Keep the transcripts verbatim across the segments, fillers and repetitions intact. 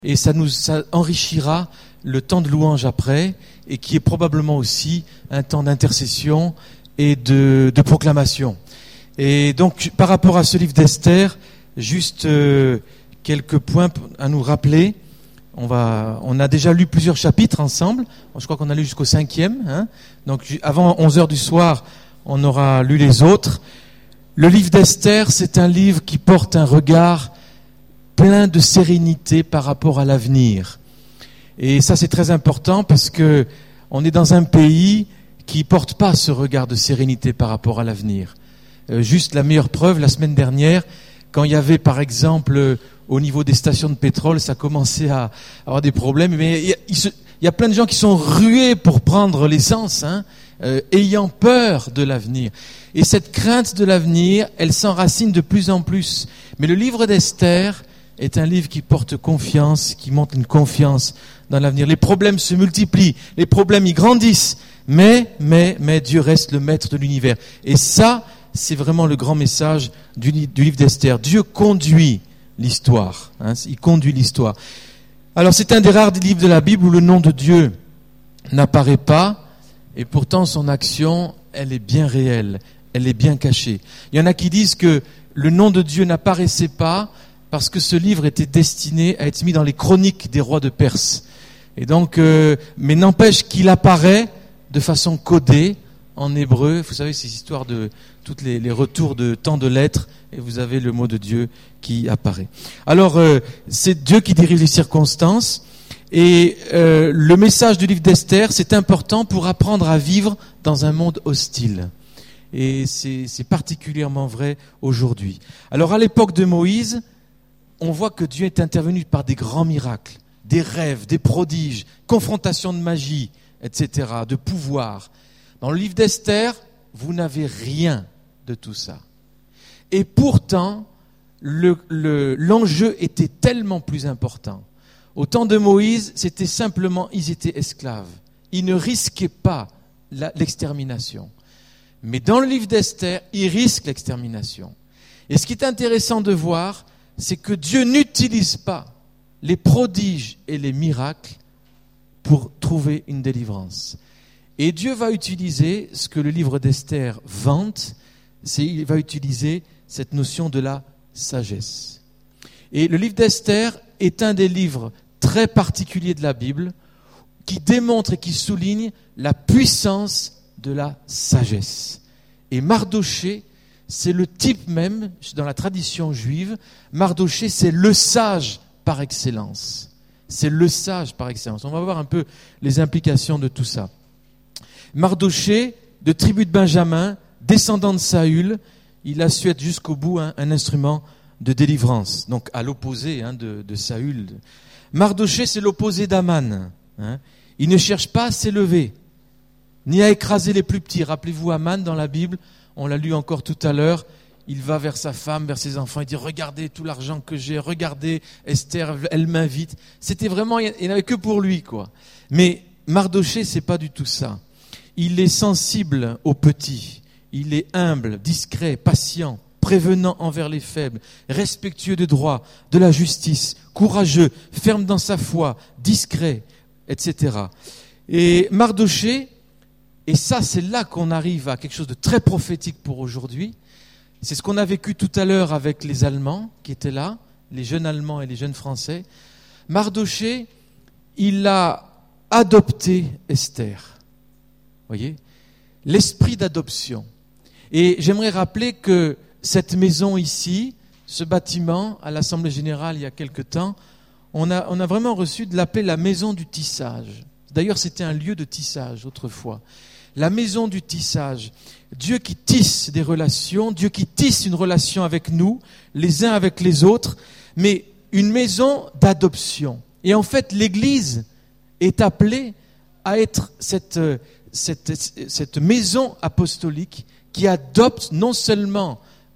Et ça nous ça enrichira le temps de louange après, et qui est probablement aussi un temps d'intercession et de, de proclamation. Et donc, par rapport à ce livre d'Esther, juste euh, quelques points à nous rappeler. On va, on a déjà lu plusieurs chapitres ensemble. Je crois qu'on a lu jusqu'au cinquième. Hein. Donc, avant onze heures du soir, on aura lu les autres. Le livre d'Esther, c'est un livre qui porte un regard plein de sérénité par rapport à l'avenir. Et ça, c'est très important parce que on est dans un pays qui porte pas ce regard de sérénité par rapport à l'avenir. Euh, juste la meilleure preuve, la semaine dernière, quand il y avait, par exemple, euh, au niveau des stations de pétrole, ça commençait à avoir des problèmes. Mais il y a, il se, il y a plein de gens qui sont rués pour prendre l'essence, hein, euh, ayant peur de l'avenir. Et cette crainte de l'avenir, elle s'enracine de plus en plus. Mais le livre d'Esther est un livre qui porte confiance, qui montre une confiance dans l'avenir. Les problèmes se multiplient, les problèmes y grandissent, mais, mais, mais Dieu reste le maître de l'univers. Et ça, c'est vraiment le grand message du, du livre d'Esther. Dieu conduit l'histoire, hein, il conduit l'histoire. Alors c'est un des rares livres de la Bible où le nom de Dieu n'apparaît pas, et pourtant son action, elle est bien réelle, elle est bien cachée. Il y en a qui disent que le nom de Dieu n'apparaissait pas parce que ce livre était destiné à être mis dans les chroniques des rois de Perse. Et donc, euh, mais n'empêche qu'il apparaît de façon codée en hébreu. Vous savez, ces histoires de toutes les, les retours de tant de lettres, et vous avez le mot de Dieu qui apparaît. Alors, euh, c'est Dieu qui dirige les circonstances. Et euh, le message du livre d'Esther, c'est important pour apprendre à vivre dans un monde hostile. Et c'est, c'est particulièrement vrai aujourd'hui. Alors, à l'époque de Moïse, on voit que Dieu est intervenu par des grands miracles, des rêves, des prodiges, confrontations de magie, et cetera, de pouvoir. Dans le livre d'Esther, vous n'avez rien de tout ça. Et pourtant, le, le, l'enjeu était tellement plus important. Au temps de Moïse, c'était simplement, ils étaient esclaves. Ils ne risquaient pas la, l'extermination. Mais dans le livre d'Esther, ils risquent l'extermination. Et ce qui est intéressant de voir, c'est que Dieu n'utilise pas les prodiges et les miracles pour trouver une délivrance. Et Dieu va utiliser ce que le livre d'Esther vante, c'est il va utiliser cette notion de la sagesse. Et le livre d'Esther est un des livres très particuliers de la Bible qui démontre et qui souligne la puissance de la sagesse. Et Mardochée, c'est le type même, dans la tradition juive, Mardochée, c'est le sage par excellence. C'est le sage par excellence. On va voir un peu les implications de tout ça. Mardochée, de tribu de Benjamin, descendant de Saül, il a su être jusqu'au bout hein, un instrument de délivrance. Donc à l'opposé hein, de, de Saül. Mardochée, c'est l'opposé d'Aman. Hein. Il ne cherche pas à s'élever, ni à écraser les plus petits. Rappelez-vous Aman dans la Bible, on l'a lu encore tout à l'heure, il va vers sa femme, vers ses enfants, il dit « Regardez tout l'argent que j'ai, regardez Esther, elle m'invite. » C'était vraiment, il n'y en avait que pour lui, quoi. Mais Mardochée, c'est pas du tout ça. Il est sensible aux petits, il est humble, discret, patient, prévenant envers les faibles, respectueux de droit, de la justice, courageux, ferme dans sa foi, discret, et cetera. Et Mardochée, et ça, c'est là qu'on arrive à quelque chose de très prophétique pour aujourd'hui. C'est ce qu'on a vécu tout à l'heure avec les Allemands qui étaient là, les jeunes Allemands et les jeunes Français. Mardochée, il a adopté Esther. Voyez, l'esprit d'adoption. Et j'aimerais rappeler que cette maison ici, ce bâtiment à l'Assemblée Générale il y a quelque temps, on a, on a vraiment reçu de l'appeler la maison du tissage. D'ailleurs, c'était un lieu de tissage autrefois. La maison du tissage. Dieu qui tisse des relations, Dieu qui tisse une relation avec nous, les uns avec les autres, mais une maison d'adoption. Et en fait, l'Église est appelée à être cette, cette, cette maison apostolique qui adopte non seulement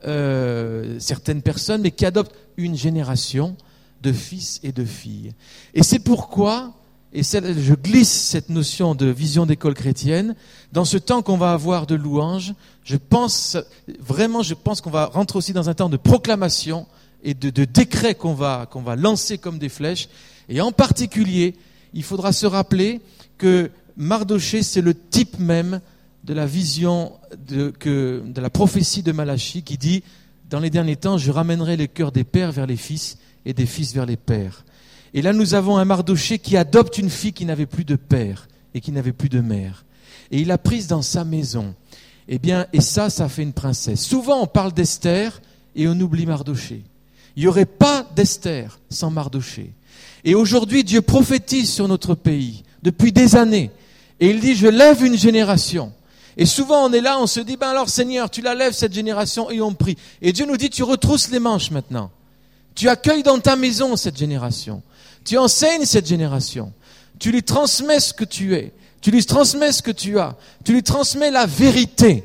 euh, certaines personnes, mais qui adopte une génération de fils et de filles. Et c'est pourquoi... Et je glisse cette notion de vision d'école chrétienne. Dans ce temps qu'on va avoir de louange, je pense, vraiment, je pense qu'on va rentrer aussi dans un temps de proclamation et de, de décrets qu'on va, qu'on va lancer comme des flèches. Et en particulier, il faudra se rappeler que Mardochée, c'est le type même de la vision, de, que, de la prophétie de Malachie qui dit « Dans les derniers temps, je ramènerai les cœurs des pères vers les fils et des fils vers les pères. » Et là, nous avons un Mardochée qui adopte une fille qui n'avait plus de père et qui n'avait plus de mère. Et il l'a prise dans sa maison. Eh bien, et ça, ça fait une princesse. Souvent, on parle d'Esther et on oublie Mardochée. Il n'y aurait pas d'Esther sans Mardochée. Et aujourd'hui, Dieu prophétise sur notre pays depuis des années. Et il dit, je lève une génération. Et souvent, on est là, on se dit, ben alors Seigneur, tu la lèves cette génération et on prie. Et Dieu nous dit, tu retrousses les manches maintenant. Tu accueilles dans ta maison cette génération. Tu enseignes cette génération. Tu lui transmets ce que tu es. Tu lui transmets ce que tu as. Tu lui transmets la vérité.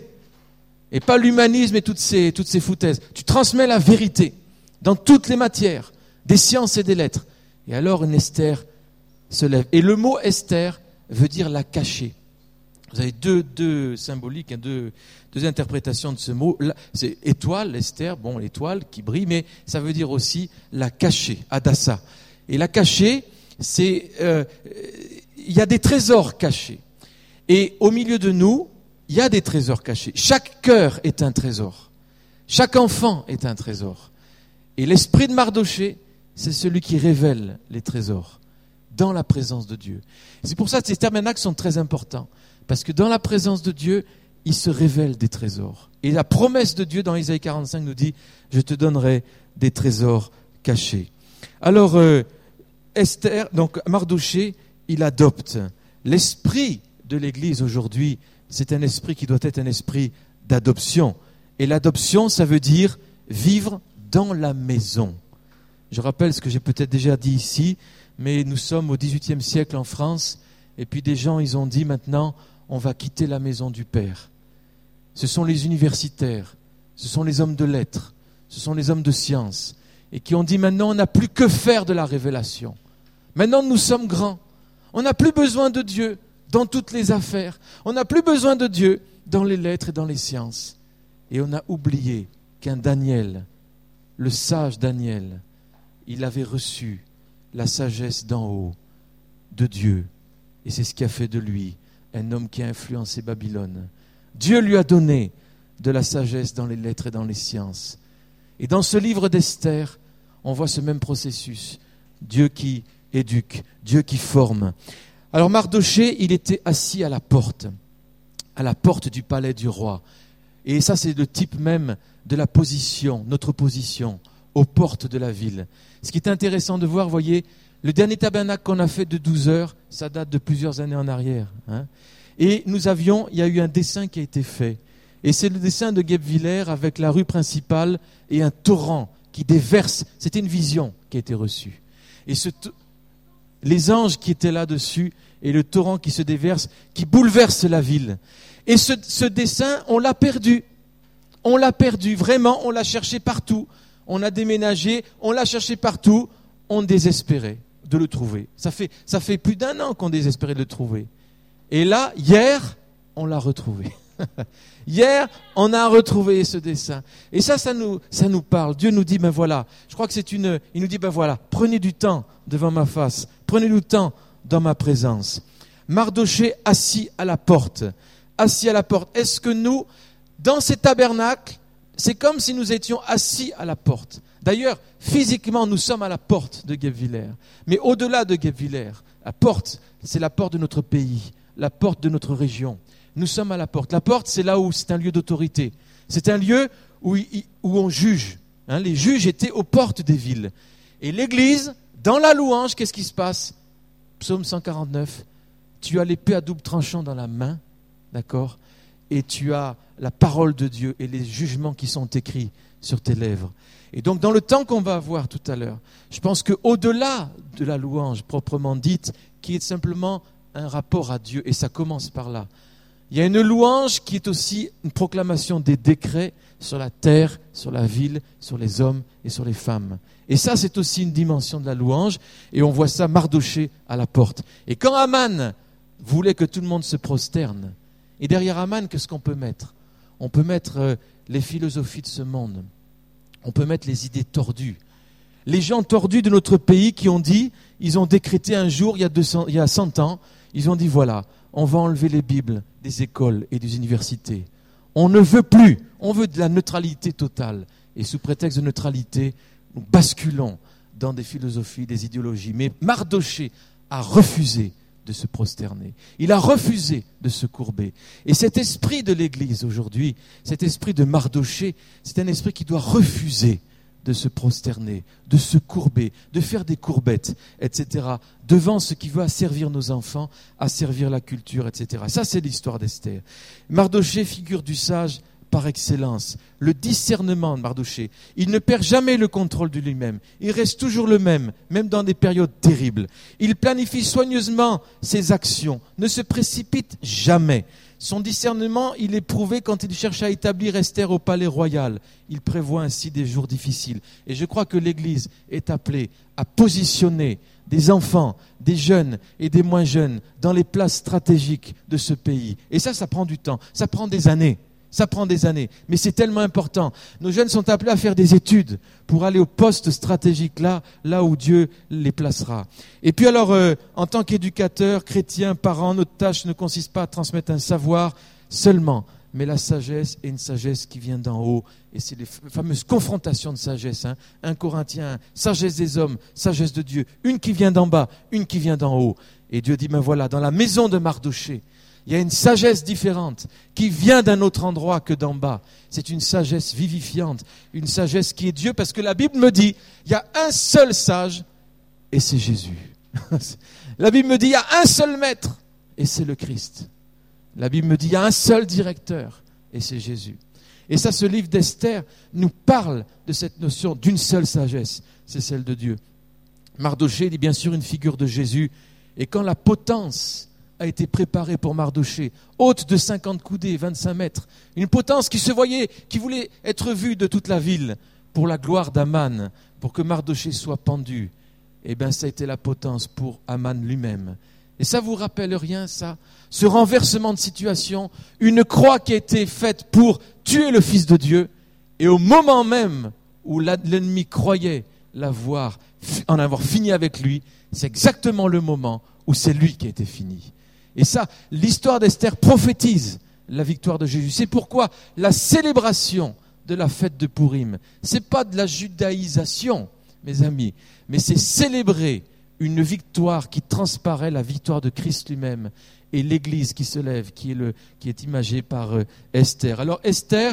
Et pas l'humanisme et toutes ces, toutes ces foutaises. Tu transmets la vérité dans toutes les matières, des sciences et des lettres. Et alors une Esther se lève. Et le mot Esther veut dire la cachée. Vous avez deux, deux symboliques, deux, deux interprétations de ce mot. C'est étoile, Esther, bon, l'étoile qui brille, mais ça veut dire aussi la cachée, Hadassa. Et la cachée, c'est, euh, il y a des trésors cachés. Et au milieu de nous, il y a des trésors cachés. Chaque cœur est un trésor. Chaque enfant est un trésor. Et l'esprit de Mardochée, c'est celui qui révèle les trésors dans la présence de Dieu. C'est pour ça que ces tabernacles sont très importants. Parce que dans la présence de Dieu, il se révèle des trésors. Et la promesse de Dieu dans Isaïe quarante-cinq nous dit, je te donnerai des trésors cachés. Alors, euh, Esther, donc Mardochée, il adopte. L'esprit de l'Église aujourd'hui, c'est un esprit qui doit être un esprit d'adoption. Et l'adoption, ça veut dire vivre dans la maison. Je rappelle ce que j'ai peut-être déjà dit ici, mais nous sommes au dix-huitième siècle en France, et puis des gens, ils ont dit maintenant, on va quitter la maison du Père. Ce sont les universitaires, ce sont les hommes de lettres, ce sont les hommes de science, et qui ont dit maintenant, on n'a plus que faire de la révélation. Maintenant, nous sommes grands. On n'a plus besoin de Dieu dans toutes les affaires. On n'a plus besoin de Dieu dans les lettres et dans les sciences. Et on a oublié qu'un Daniel, le sage Daniel, il avait reçu la sagesse d'en haut de Dieu. Et c'est ce qui a fait de lui un homme qui a influencé Babylone. Dieu lui a donné de la sagesse dans les lettres et dans les sciences. Et dans ce livre d'Esther, on voit ce même processus. Dieu qui éduque, Dieu qui forme. Alors Mardochée, il était assis à la porte, à la porte du palais du roi. Et ça, c'est le type même de la position, notre position, aux portes de la ville. Ce qui est intéressant de voir, voyez, le dernier tabernacle qu'on a fait de douze heures, ça date de plusieurs années en arrière. Hein. Et nous avions, il y a eu un dessin qui a été fait. Et c'est le dessin de Guebwiller avec la rue principale et un torrent qui déverse. C'était une vision qui a été reçue. Et ce, les anges qui étaient là-dessus et le torrent qui se déverse, qui bouleverse la ville. Et ce, ce dessin, on l'a perdu. On l'a perdu, vraiment, on l'a cherché partout. On a déménagé, on l'a cherché partout. On désespérait de le trouver. Ça fait, ça fait plus d'un an qu'on désespérait de le trouver. Et là, hier, on l'a retrouvé. Hier, on a retrouvé ce dessin. Et ça, ça nous, ça nous parle. Dieu nous dit, ben voilà, je crois que c'est une, il nous dit, ben voilà, prenez du temps devant ma face. Prenez du temps dans ma présence. Mardochée assis à la porte. Assis à la porte. Est-ce que nous, dans ces tabernacles, c'est comme si nous étions assis à la porte. D'ailleurs, physiquement, nous sommes à la porte de Guebwiller. Mais au-delà de Guebwiller, la porte, c'est la porte de notre pays, la porte de notre région. Nous sommes à la porte. La porte, c'est là où c'est un lieu d'autorité. C'est un lieu où, où on juge. Hein, les juges étaient aux portes des villes. Et l'Église, dans la louange, qu'est-ce qui se passe? Psaume cent quarante-neuf. Tu as l'épée à double tranchant dans la main, d'accord? Et tu as la parole de Dieu et les jugements qui sont écrits sur tes lèvres. Et donc, dans le temps qu'on va avoir tout à l'heure, je pense qu'au-delà de la louange proprement dite, qui est simplement un rapport à Dieu, et ça commence par là, il y a une louange qui est aussi une proclamation des décrets sur la terre, sur la ville, sur les hommes et sur les femmes. Et ça, c'est aussi une dimension de la louange, et on voit ça Mardochée à la porte. Et quand Aman voulait que tout le monde se prosterne, et derrière Aman, qu'est-ce qu'on peut mettre? On peut mettre euh, les philosophies de ce monde. On peut mettre les idées tordues. Les gens tordus de notre pays qui ont dit, ils ont décrété un jour, il y a, deux cents, il y a cent ans, ils ont dit voilà, on va enlever les Bibles des écoles et des universités. On ne veut plus, on veut de la neutralité totale. Et sous prétexte de neutralité, nous basculons dans des philosophies, des idéologies. Mais Mardochée a refusé de se prosterner. Il a refusé de se courber. Et cet esprit de l'Église aujourd'hui, cet esprit de Mardochée, c'est un esprit qui doit refuser de se prosterner, de se courber, de faire des courbettes, et cetera, devant ce qui va servir nos enfants, à servir la culture, et cetera. Ça, c'est l'histoire d'Esther. Mardochée, figure du sage par excellence. Le discernement de Mardochée. Il ne perd jamais le contrôle de lui-même. Il reste toujours le même, même dans des périodes terribles. Il planifie soigneusement ses actions, ne se précipite jamais. Son discernement, il est prouvé quand il cherche à établir Esther au palais royal. Il prévoit ainsi des jours difficiles. Et je crois que l'Église est appelée à positionner des enfants, des jeunes et des moins jeunes dans les places stratégiques de ce pays. Et ça, ça prend du temps. Ça prend des années. Ça prend des années, mais c'est tellement important. Nos jeunes sont appelés à faire des études pour aller au poste stratégique là, là où Dieu les placera. Et puis alors, euh, en tant qu'éducateurs, chrétiens, parents, notre tâche ne consiste pas à transmettre un savoir seulement, mais la sagesse est une sagesse qui vient d'en haut. Et c'est les fameuses confrontations de sagesse. Hein. un Corinthiens, sagesse des hommes, sagesse de Dieu. Une qui vient d'en bas, une qui vient d'en haut. Et Dieu dit, ben voilà, dans la maison de Mardochée, il y a une sagesse différente qui vient d'un autre endroit que d'en bas. C'est une sagesse vivifiante, une sagesse qui est Dieu, parce que la Bible me dit, il y a un seul sage, et c'est Jésus. La Bible me dit, il y a un seul maître, et c'est le Christ. La Bible me dit, il y a un seul directeur, et c'est Jésus. Et ça, ce livre d'Esther nous parle de cette notion d'une seule sagesse, c'est celle de Dieu. Mardochée est bien sûr une figure de Jésus, et quand la potence a été préparée pour Mardochée, haute de cinquante coudées, vingt-cinq mètres, une potence qui se voyait, qui voulait être vue de toute la ville, pour la gloire d'Aman, pour que Mardochée soit pendu. Eh bien, ça a été la potence pour Aman lui-même. Et ça vous rappelle rien, ça? Ce renversement de situation, une croix qui a été faite pour tuer le Fils de Dieu, et au moment même où l'ennemi croyait l'avoir, en avoir fini avec lui, c'est exactement le moment où c'est lui qui a été fini. Et ça, l'histoire d'Esther prophétise la victoire de Jésus. C'est pourquoi la célébration de la fête de Pourim, c'est pas de la judaïsation, mes amis, mais c'est célébrer une victoire qui transparaît la victoire de Christ lui-même et l'Église qui se lève, qui est, le, qui est imagée par euh, Esther. Alors Esther,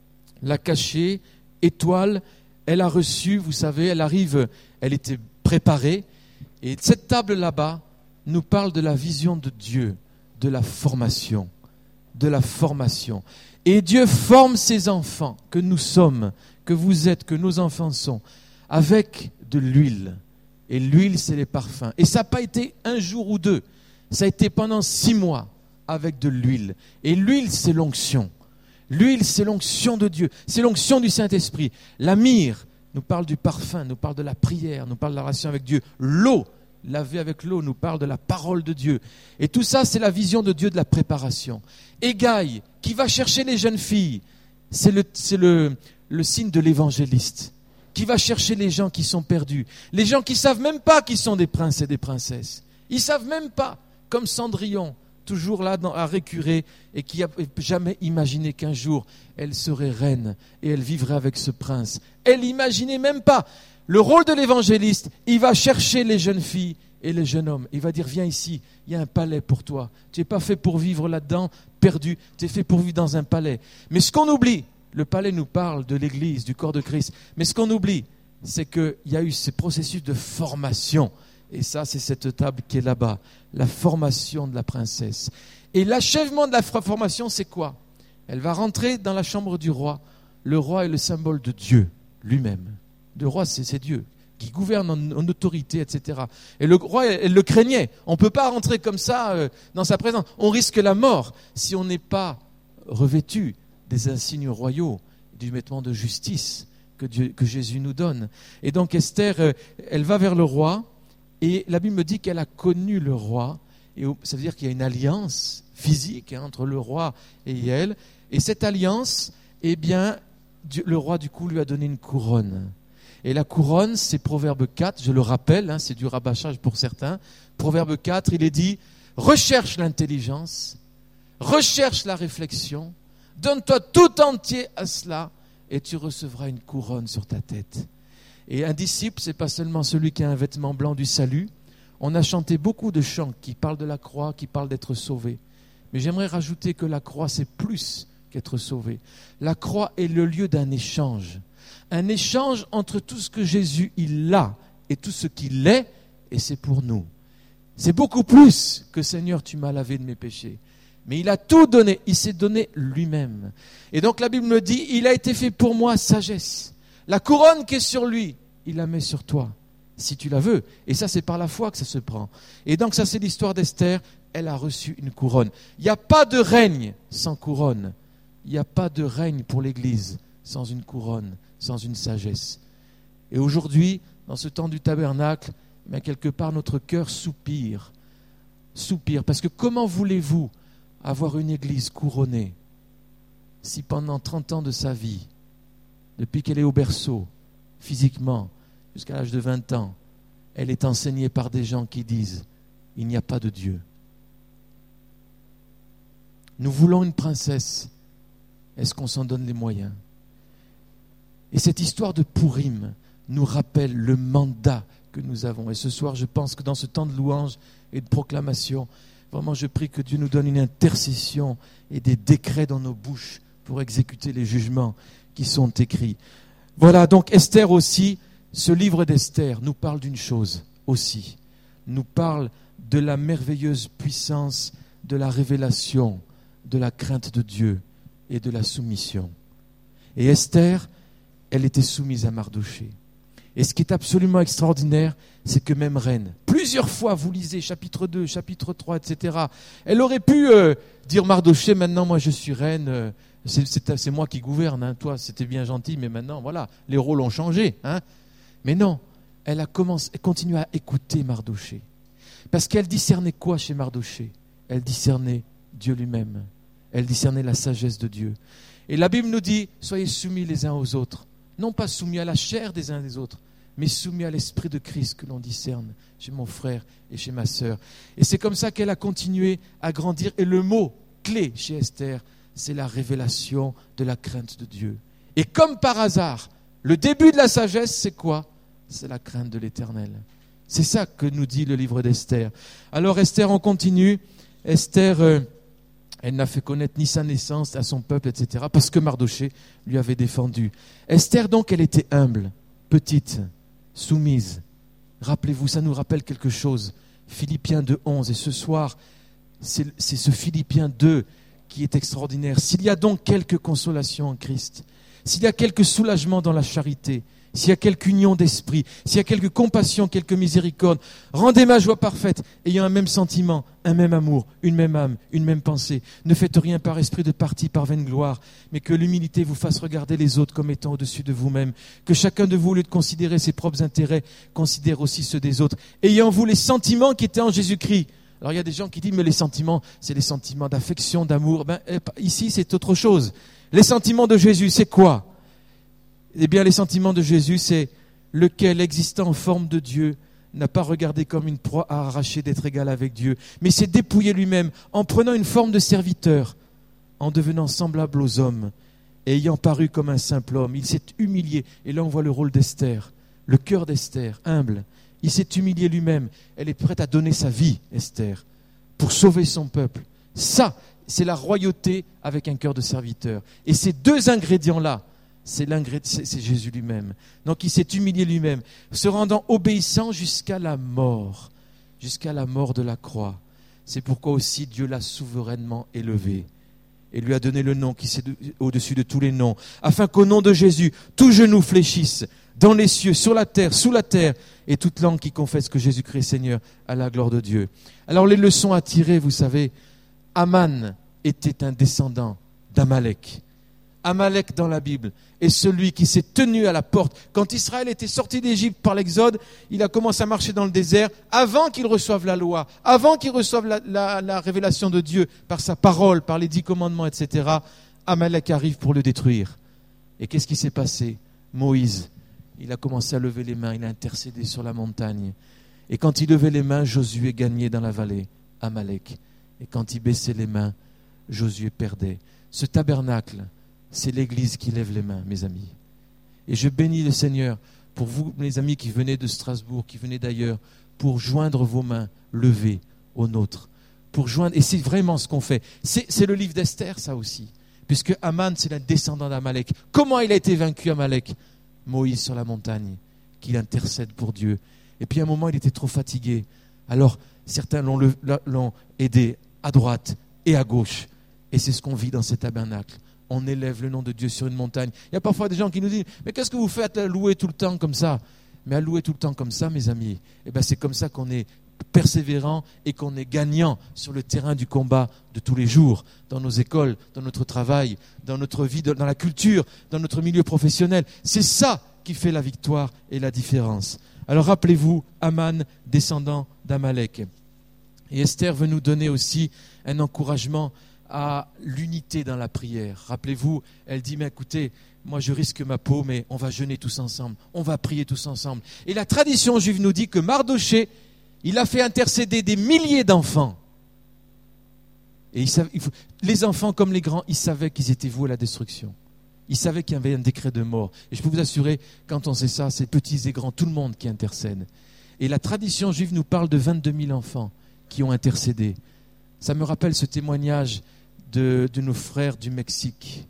la cachée, étoile, elle a reçu, vous savez, elle arrive, elle était préparée, et cette table là-bas nous parle de la vision de Dieu, de la formation, de la formation. Et Dieu forme ses enfants, que nous sommes, que vous êtes, que nos enfants sont, avec de l'huile. Et l'huile, c'est les parfums. Et ça n'a pas été un jour ou deux, ça a été pendant six mois avec de l'huile. Et l'huile, c'est l'onction. L'huile, c'est l'onction de Dieu, c'est l'onction du Saint-Esprit. La myrrhe nous parle du parfum, nous parle de la prière, nous parle de la relation avec Dieu. L'eau, laver avec l'eau, nous parle de la parole de Dieu. Et tout ça, c'est la vision de Dieu de la préparation. Égaï, qui va chercher les jeunes filles, c'est le, c'est le, le signe de l'évangéliste, qui va chercher les gens qui sont perdus, les gens qui ne savent même pas qu'ils sont des princes et des princesses. Ils ne savent même pas, comme Cendrillon, toujours là dans, à récurer, et qui n'a jamais imaginé qu'un jour, elle serait reine et elle vivrait avec ce prince. Elle n'imaginait même pas. Le rôle de l'évangéliste, il va chercher les jeunes filles et les jeunes hommes. Il va dire, viens ici, il y a un palais pour toi. Tu n'es pas fait pour vivre là-dedans, perdu. Tu es fait pour vivre dans un palais. Mais ce qu'on oublie, le palais nous parle de l'Église, du corps de Christ. Mais ce qu'on oublie, c'est qu'il y a eu ce processus de formation. Et ça, c'est cette table qui est là-bas. La formation de la princesse. Et l'achèvement de la formation, c'est quoi? Elle va rentrer dans la chambre du roi. Le roi est le symbole de Dieu lui-même. Le roi, c'est, c'est Dieu, qui gouverne en, en autorité, et cetera. Et le roi, elle, elle le craignait. On ne peut pas rentrer comme ça euh, dans sa présence. On risque la mort si on n'est pas revêtu des insignes royaux, du vêtement de justice que, Dieu, que Jésus nous donne. Et donc Esther, euh, elle va vers le roi, et la Bible me dit qu'elle a connu le roi. Et ça veut dire qu'il y a une alliance physique hein, entre le roi et elle. Et cette alliance, eh bien, Dieu, le roi du coup lui a donné une couronne. Et la couronne, c'est Proverbe quatre, je le rappelle, hein, c'est du rabâchage pour certains. Proverbe quatre, il est dit, recherche l'intelligence, recherche la réflexion, donne-toi tout entier à cela et tu recevras une couronne sur ta tête. Et un disciple, c'est pas seulement celui qui a un vêtement blanc du salut. On a chanté beaucoup de chants qui parlent de la croix, qui parlent d'être sauvé. Mais j'aimerais rajouter que la croix, c'est plus qu'être sauvé. La croix est le lieu d'un échange. Un échange entre tout ce que Jésus il a et tout ce qu'il est, et c'est pour nous. C'est beaucoup plus que Seigneur, tu m'as lavé de mes péchés. Mais il a tout donné, il s'est donné lui-même. Et donc la Bible me dit, il a été fait pour moi sagesse. La couronne qui est sur lui, il la met sur toi, si tu la veux. Et ça, c'est par la foi que ça se prend. Et donc ça, c'est l'histoire d'Esther. Elle a reçu une couronne. Il n'y a pas de règne sans couronne. Il n'y a pas de règne pour l'Église sans une couronne, sans une sagesse. Et aujourd'hui, dans ce temps du tabernacle, mais quelque part notre cœur soupire, soupire. Parce que comment voulez-vous avoir une Église couronnée si pendant trente ans de sa vie, depuis qu'elle est au berceau, physiquement, jusqu'à l'âge de vingt ans, elle est enseignée par des gens qui disent « il n'y a pas de Dieu ». Nous voulons une princesse. Est-ce qu'on s'en donne les moyens? Et cette histoire de Pourim nous rappelle le mandat que nous avons. Et ce soir, je pense que dans ce temps de louange et de proclamation, vraiment, je prie que Dieu nous donne une intercession et des décrets dans nos bouches pour exécuter les jugements qui sont écrits. Voilà, donc Esther aussi, ce livre d'Esther nous parle d'une chose aussi. Nous parle de la merveilleuse puissance de la révélation, de la crainte de Dieu et de la soumission. Et Esther, elle était soumise à Mardoché. Et ce qui est absolument extraordinaire, c'est que même reine, plusieurs fois, vous lisez chapitre deux, chapitre trois, et cetera, elle aurait pu euh, dire Mardoché, maintenant moi je suis reine, euh, c'est, c'est, c'est moi qui gouverne, hein, toi c'était bien gentil, mais maintenant voilà, les rôles ont changé. Hein. Mais non, elle a commencé, elle continue à écouter Mardoché. Parce qu'elle discernait quoi chez Mardoché? Elle discernait Dieu lui-même. Elle discernait la sagesse de Dieu. Et la Bible nous dit, soyez soumis les uns aux autres. Non pas soumis à la chair des uns des autres, mais soumis à l'esprit de Christ que l'on discerne chez mon frère et chez ma sœur. Et c'est comme ça qu'elle a continué à grandir. Et le mot clé chez Esther, c'est la révélation de la crainte de Dieu. Et comme par hasard, le début de la sagesse, c'est quoi? C'est la crainte de l'Éternel. C'est ça que nous dit le livre d'Esther. Alors Esther, on continue. Esther, euh, elle n'a fait connaître ni sa naissance à son peuple, et cetera, parce que Mardoché lui avait défendu. Esther, donc, elle était humble, petite, soumise. Rappelez-vous, ça nous rappelle quelque chose. Philippiens deux, onze. Et ce soir, c'est, c'est ce Philippiens deux qui est extraordinaire. S'il y a donc quelque consolation en Christ, s'il y a quelque soulagement dans la charité, s'il y a quelque union d'esprit, s'il y a quelque compassion, quelque miséricorde, rendez ma joie parfaite, ayant un même sentiment, un même amour, une même âme, une même pensée. Ne faites rien par esprit de parti, par vaine gloire, mais que l'humilité vous fasse regarder les autres comme étant au-dessus de vous-même. Que chacun de vous, au lieu de considérer ses propres intérêts, considère aussi ceux des autres. Ayant vous les sentiments qui étaient en Jésus-Christ. Alors il y a des gens qui disent, mais les sentiments, c'est les sentiments d'affection, d'amour. Ben, ici, c'est autre chose. Les sentiments de Jésus, c'est quoi? Eh bien, les sentiments de Jésus, c'est lequel, existant en forme de Dieu, n'a pas regardé comme une proie à arracher d'être égal avec Dieu, mais s'est dépouillé lui-même en prenant une forme de serviteur, en devenant semblable aux hommes, et ayant paru comme un simple homme. Il s'est humilié. Et là, on voit le rôle d'Esther, le cœur d'Esther, humble. Il s'est humilié lui-même. Elle est prête à donner sa vie, Esther, pour sauver son peuple. Ça, c'est la royauté avec un cœur de serviteur. Et ces deux ingrédients-là, C'est, c'est, c'est Jésus lui-même. Donc il s'est humilié lui-même, se rendant obéissant jusqu'à la mort, jusqu'à la mort de la croix. C'est pourquoi aussi Dieu l'a souverainement élevé et lui a donné le nom qui est au-dessus de tous les noms, afin qu'au nom de Jésus, tout genou fléchisse, dans les cieux, sur la terre, sous la terre, et toute langue qui confesse que Jésus-Christ est Seigneur, à la gloire de Dieu. Alors les leçons à tirer, vous savez, Aman était un descendant d'Amalek. Amalek dans la Bible est celui qui s'est tenu à la porte. Quand Israël était sorti d'Égypte par l'Exode, il a commencé à marcher dans le désert avant qu'il reçoive la loi, avant qu'il reçoive la, la, la révélation de Dieu par sa parole, par les dix commandements, et cetera. Amalek arrive pour le détruire. Et qu'est-ce qui s'est passé? Moïse il a commencé à lever les mains, il a intercédé sur la montagne. Et quand il levait les mains, Josué gagnait dans la vallée, Amalek. Et quand il baissait les mains, Josué perdait. Ce tabernacle, c'est l'Église qui lève les mains, mes amis. Et je bénis le Seigneur pour vous, mes amis qui venez de Strasbourg, qui venez d'ailleurs, pour joindre vos mains levées aux nôtres. Pour joindre, et c'est vraiment ce qu'on fait. C'est, c'est le livre d'Esther, ça aussi. Puisque Aman, c'est un descendant d'Amalek. Comment il a été vaincu, Amalek ? Moïse sur la montagne, qu'il intercède pour Dieu. Et puis à un moment, il était trop fatigué. Alors, certains l'ont, le, l'ont aidé à droite et à gauche. Et c'est ce qu'on vit dans ces tabernacles. On élève le nom de Dieu sur une montagne. Il y a parfois des gens qui nous disent « Mais qu'est-ce que vous faites à louer tout le temps comme ça ?» Mais à louer tout le temps comme ça, mes amis, eh ben c'est comme ça qu'on est persévérant et qu'on est gagnant sur le terrain du combat de tous les jours, dans nos écoles, dans notre travail, dans notre vie, dans la culture, dans notre milieu professionnel. C'est ça qui fait la victoire et la différence. Alors rappelez-vous, Aman, descendant d'Amalek. Et Esther veut nous donner aussi un encouragement à l'unité dans la prière. Rappelez-vous, elle dit, mais écoutez, moi je risque ma peau, mais on va jeûner tous ensemble, on va prier tous ensemble. Et la tradition juive nous dit que Mardoché, il a fait intercéder des milliers d'enfants. Et il savait, il faut, les enfants comme les grands, ils savaient qu'ils étaient voués à la destruction. Ils savaient qu'il y avait un décret de mort. Et je peux vous assurer, quand on sait ça, c'est petits et grands, tout le monde qui intercède. Et la tradition juive nous parle de vingt-deux mille enfants qui ont intercédé. Ça me rappelle ce témoignage de, de nos frères du Mexique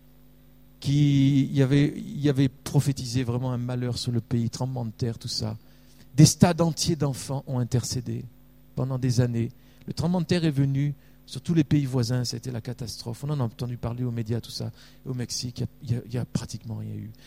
qui y avait, y avait prophétisé vraiment un malheur sur le pays, tremblement de terre, tout ça. Des stades entiers d'enfants ont intercédé pendant des années. Le tremblement de terre est venu sur tous les pays voisins, c'était la catastrophe. On en a entendu parler aux médias, tout ça. Au Mexique, il n'y a, a, a pratiquement rien eu.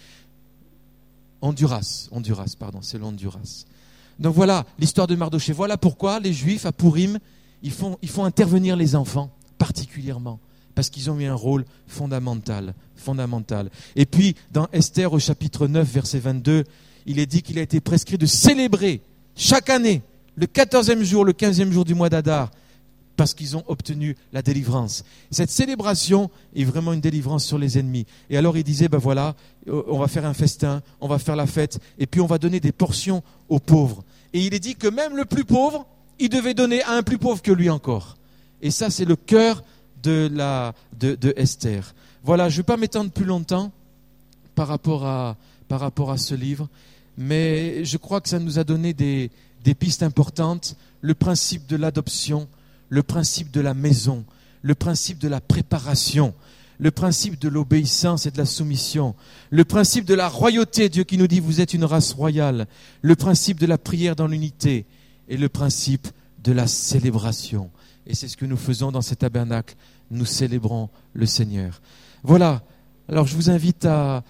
Honduras, Honduras, pardon, c'est l'Honduras. Donc voilà l'histoire de Mardoché. Voilà pourquoi les Juifs à Pourim, ils font, ils font intervenir les enfants particulièrement. Parce qu'ils ont eu un rôle fondamental, fondamental. Et puis, dans Esther, au chapitre neuf, verset vingt-deux, il est dit qu'il a été prescrit de célébrer chaque année, le quatorzième jour, le quinzième jour du mois d'Adar, parce qu'ils ont obtenu la délivrance. Cette célébration est vraiment une délivrance sur les ennemis. Et alors il disait, ben voilà, on va faire un festin, on va faire la fête, et puis on va donner des portions aux pauvres. Et il est dit que même le plus pauvre, il devait donner à un plus pauvre que lui encore. Et ça, c'est le cœur de, la, de, de Esther. Voilà, je ne vais pas m'étendre plus longtemps par rapport à, par rapport à ce livre, mais je crois que ça nous a donné des, des pistes importantes. Le principe de l'adoption, le principe de la maison, le principe de la préparation, le principe de l'obéissance et de la soumission, le principe de la royauté, Dieu qui nous dit vous êtes une race royale, le principe de la prière dans l'unité et le principe de la célébration. Et c'est ce que nous faisons dans ces tabernacles. Nous célébrons le Seigneur. Voilà. Alors je vous invite à,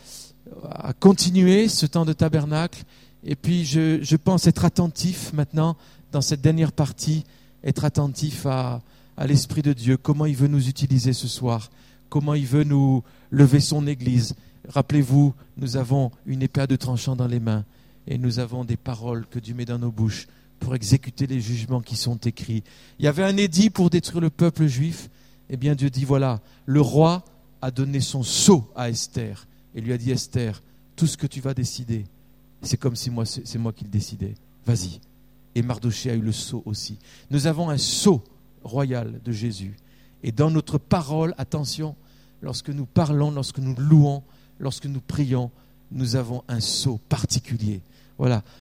à continuer ce temps de tabernacle. Et puis je, je pense être attentif maintenant dans cette dernière partie, être attentif à, à l'Esprit de Dieu, comment il veut nous utiliser ce soir, comment il veut nous lever son Église. Rappelez-vous, nous avons une épée à deux tranchants dans les mains et nous avons des paroles que Dieu met dans nos bouches pour exécuter les jugements qui sont écrits. Il y avait un édit pour détruire le peuple juif. Eh bien Dieu dit, voilà, le roi a donné son sceau à Esther et lui a dit, Esther, tout ce que tu vas décider, c'est comme si moi, c'est, c'est moi qui le décidais. Vas-y. Et Mardoché a eu le sceau aussi. Nous avons un sceau royal de Jésus. Et dans notre parole, attention, lorsque nous parlons, lorsque nous louons, lorsque nous prions, nous avons un sceau particulier. Voilà.